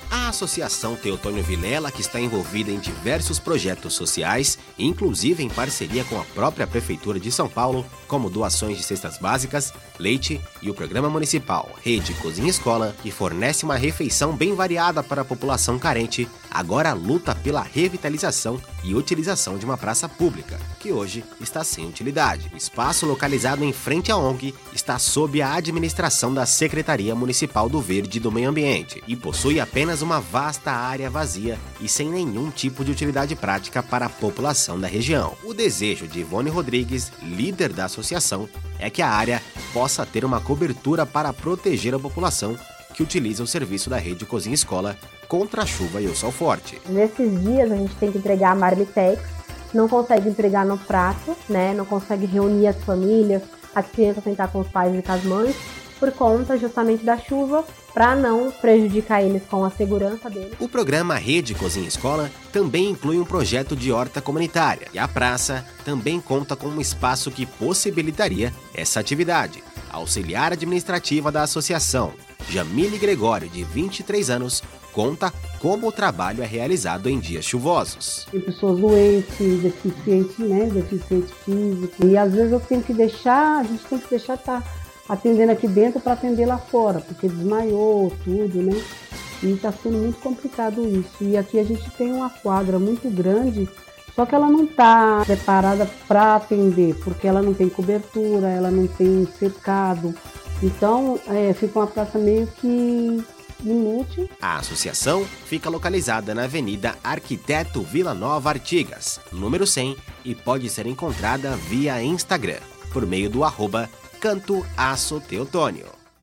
A Associação Teotônio Vilela, que está envolvida em diversos projetos sociais, inclusive em parceria com a própria Prefeitura de São Paulo, como doações de cestas básicas, leite e o Programa Municipal Rede Cozinha Escola, que fornece uma refeição bem variada para a população carente, agora luta pela revitalização e utilização de uma praça pública, que hoje está sem utilidade. O espaço localizado em frente à ONG está sob a administração da Secretaria Municipal do Verde e do Meio Ambiente e possui apenas uma vasta área vazia e sem nenhum tipo de utilidade prática para a população da região. O desejo de Ivone Rodrigues, líder da associação, é que a área possa ter uma cobertura para proteger a população que utiliza o serviço da Rede Cozinha Escola contra a chuva e o sol forte. Nesses dias a gente tem que entregar a marmitex, não consegue entregar no prato, né? Não consegue reunir as famílias, as crianças sentar com os pais e com as mães, por conta justamente da chuva, para não prejudicar eles com a segurança deles. O programa Rede Cozinha Escola também inclui um projeto de horta comunitária e a praça também conta com um espaço que possibilitaria essa atividade. A auxiliar administrativa da associação, Jamile Gregório, de 23 anos, conta como o trabalho é realizado em dias chuvosos. Tem pessoas doentes, deficientes, deficiente físico, e às vezes a gente tem que deixar estar atendendo aqui dentro para atender lá fora, porque desmaiou tudo, né? E está sendo muito complicado isso. E aqui a gente tem uma quadra muito grande, só que ela não está preparada para atender, porque ela não tem cobertura, ela não tem cercado. Então, fica uma praça meio que inútil. A associação fica localizada na Avenida Arquiteto Vila Nova Artigas, número 100, e pode ser encontrada via Instagram, por meio do @Canto Aço Teotônio.